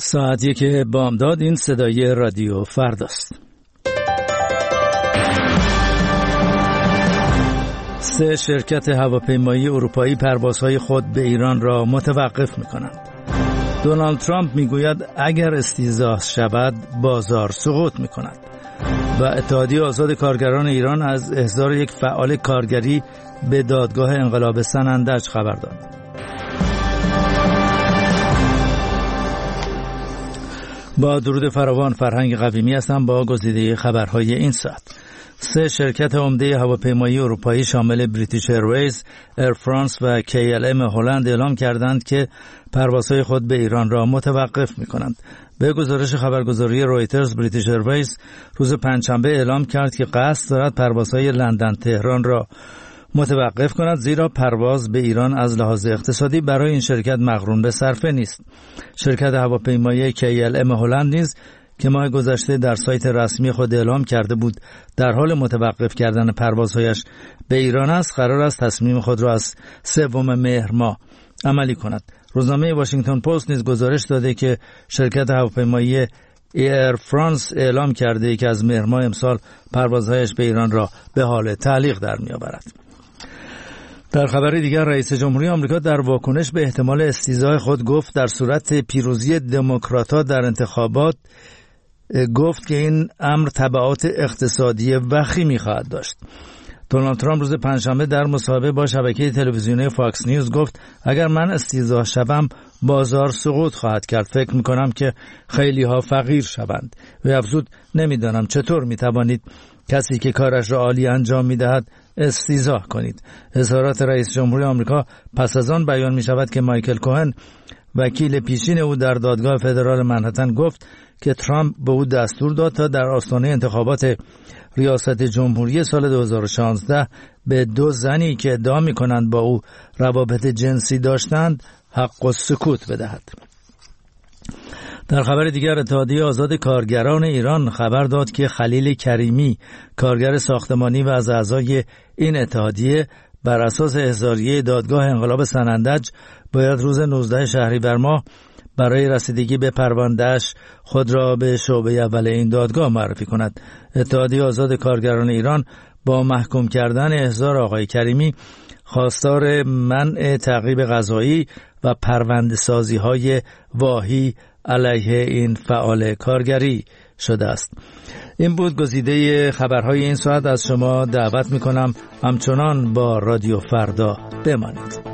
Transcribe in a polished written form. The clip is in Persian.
ساعت 1 بامداد. این صدای رادیو فرداست. 3 شرکت هواپیمایی اروپایی پروازهای خود به ایران را متوقف می‌کنند. دونالد ترامپ میگوید اگر استیضاح شود بازار سقوط می‌کند و اتحادیه آزاد کارگران ایران از احضار یک فعال کارگری به دادگاه انقلاب سنندج خبر داد. با درود فراوان، فرهنگ قویمی هستم با گزیده خبرهای این ساعت. 3 شرکت عمده هواپیمایی اروپایی شامل بریتیش ایرویز، ایر فرانس و KLM هلند اعلام کردند که پروازهای خود به ایران را متوقف می‌کنند. به گزارش خبرگزاری رویترز، بریتیش ایرویز روز پنجشنبه اعلام کرد که قصد دارد پروازهای لندن تهران را متوقف کند، زیرا پرواز به ایران از لحاظ اقتصادی برای این شرکت مقرون به صرفه نیست. شرکت هواپیمایی KLM هلند نیز که ماه گذشته در سایت رسمی خود اعلام کرده بود در حال متوقف کردن پروازهایش به ایران است، قرار است تصمیم خود را از 3 مهر ماه عملی کند. روزنامه واشنگتن پست نیز گزارش داده که شرکت هواپیمایی ایر فرانس اعلام کرده که از مهر ماه امسال پروازهایش به ایران را به حال تعلیق در می‌آورد. در خبر دیگر، رئیس جمهوری آمریکا در واکنش به احتمال استیضاح خود گفت در صورت پیروزی دموکرات‌ها در انتخابات گفت که این امر تبعات اقتصادی وخیمی خواهد داشت. دونالد ترامپ روز پنجشنبه در مصاحبه با شبکه تلویزیونی فاکس نیوز گفت اگر من استیضاح شوم بازار سقوط خواهد کرد. فکر می‌کنم که خیلی ها فقیر شوند. و افزود نمی‌دانم چطور می‌توانید کسی که کارش را عالی انجام می‌دهد استیضاح کنید. اظهارات رئیس جمهوری آمریکا پس از آن بیان می‌شود که مایکل کوهن وکیل پیشین او در دادگاه فدرال منهتن گفت که ترامپ به او دستور داد تا در آستانه انتخابات ریاست جمهوری سال 2016 به 2 زنی که ادعا می‌کنند با او روابط جنسی داشتند حق السکوت بدهد. در خبر دیگر، اتحادیه آزاد کارگران ایران خبر داد که خلیل کریمی، کارگر ساختمانی و از اعضای این اتحادیه، بر اساس احضاریه دادگاه انقلاب سنندج باید روز 19 شهریور ماه برای رسیدگی به پرونده‌اش خود را به شعبه اول این دادگاه معرفی کند. اتحادیه آزاد کارگران ایران با محکوم کردن احضار آقای کریمی خواستار منع تعقیب قضایی و پرونده‌سازی‌های واهی علیه این فعال کارگری شده است. این بود گزیده خبرهای این ساعت. از شما دعوت می‌کنم همچنان با رادیو فردا بمانید.